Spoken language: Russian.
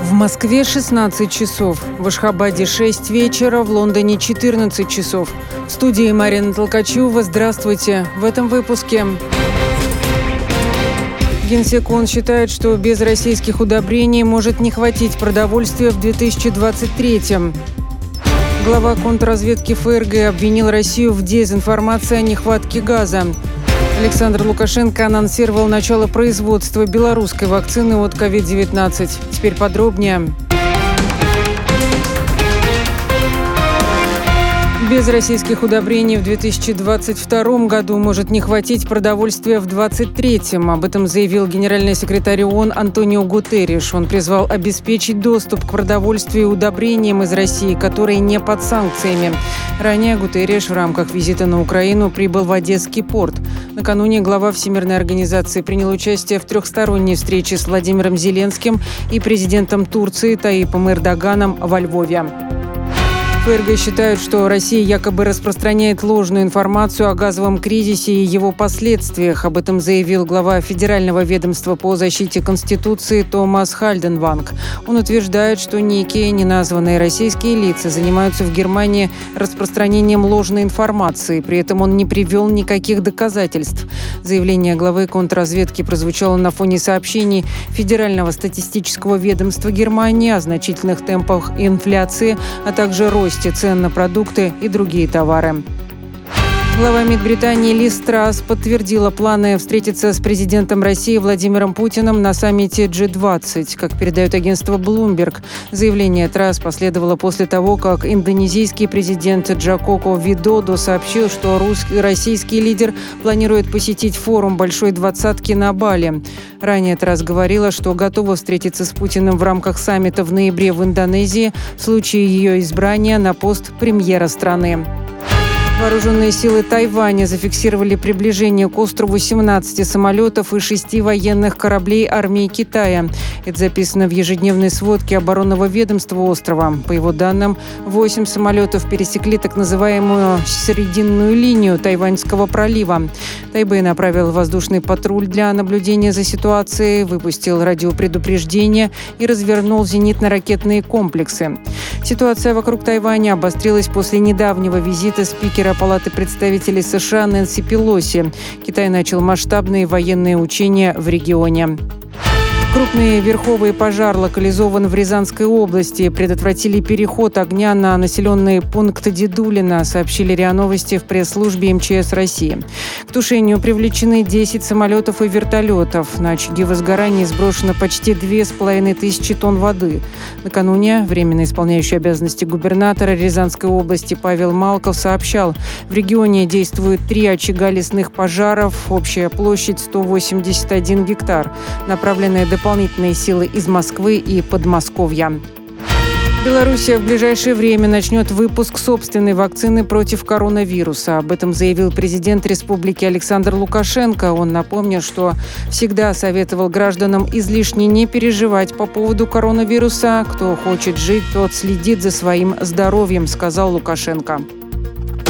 В Москве 16 часов, в Ашхабаде 6 вечера, в Лондоне 14 часов. В студии Марина Толкачева. Здравствуйте. В этом выпуске. Генсек ООН считает, что без российских удобрений может не хватить продовольствия в 2023-м. Глава контрразведки ФРГ обвинил Россию в дезинформации о нехватке газа. Александр Лукашенко анонсировал начало производства белорусской вакцины от COVID-19. Теперь подробнее. Без российских удобрений в 2022 году может не хватить продовольствия в 2023. Об этом заявил генеральный секретарь ООН Антонио Гутерриш. Он призвал обеспечить доступ к продовольствию и удобрениям из России, которые не под санкциями. Ранее Гутерриш в рамках визита на Украину прибыл в Одесский порт. Накануне глава Всемирной организации принял участие в трехсторонней встрече с Владимиром Зеленским и президентом Турции Таипом Эрдоганом во Львове. ФРГ считают, что Россия якобы распространяет ложную информацию о газовом кризисе и его последствиях. Об этом заявил глава Федерального ведомства по защите Конституции Томас Хальденванг. Он утверждает, что некие неназванные российские лица занимаются в Германии распространением ложной информации. При этом он не привел никаких доказательств. Заявление главы контрразведки прозвучало на фоне сообщений Федерального статистического ведомства Германии о значительных темпах инфляции, а также росте цен на продукты и другие товары. Глава МИД Британии Лиз Трасс подтвердила планы встретиться с президентом России Владимиром Путиным на саммите G20, как передает агентство Bloomberg. Заявление Трасс последовало после того, как индонезийский президент Джококо Видодо сообщил, что российский лидер планирует посетить форум Большой двадцатки на Бали. Ранее Трасс говорила, что готова встретиться с Путиным в рамках саммита в ноябре в Индонезии в случае ее избрания на пост премьера страны. Вооруженные силы Тайваня зафиксировали приближение к острову 17 самолетов и 6 военных кораблей армии Китая. Это записано в ежедневной сводке оборонного ведомства острова. По его данным, 8 самолетов пересекли так называемую срединную линию Тайваньского пролива. Тайбэй направил воздушный патруль для наблюдения за ситуацией, выпустил радиопредупреждение и развернул зенитно-ракетные комплексы. Ситуация вокруг Тайваня обострилась после недавнего визита спикера Палаты представителей США Нэнси Пелоси. Китай начал масштабные военные учения в регионе. Крупный верховый пожар локализован в Рязанской области. Предотвратили переход огня на населенный пункт Дедулино, сообщили РИА Новости в пресс-службе МЧС России. К тушению привлечены 10 самолетов и вертолетов. На очаги возгорания сброшено почти 2500 тонн воды. Накануне временно исполняющий обязанности губернатора Рязанской области Павел Малков сообщал, в регионе действует 3 очага лесных пожаров, общая площадь 181 гектар. Направленные дополнительные силы из Москвы и Подмосковья. Белоруссия в ближайшее время начнет выпуск собственной вакцины против коронавируса. Об этом заявил президент республики Александр Лукашенко. Он напомнил, что всегда советовал гражданам излишне не переживать по поводу коронавируса. Кто хочет жить, тот следит за своим здоровьем, сказал Лукашенко.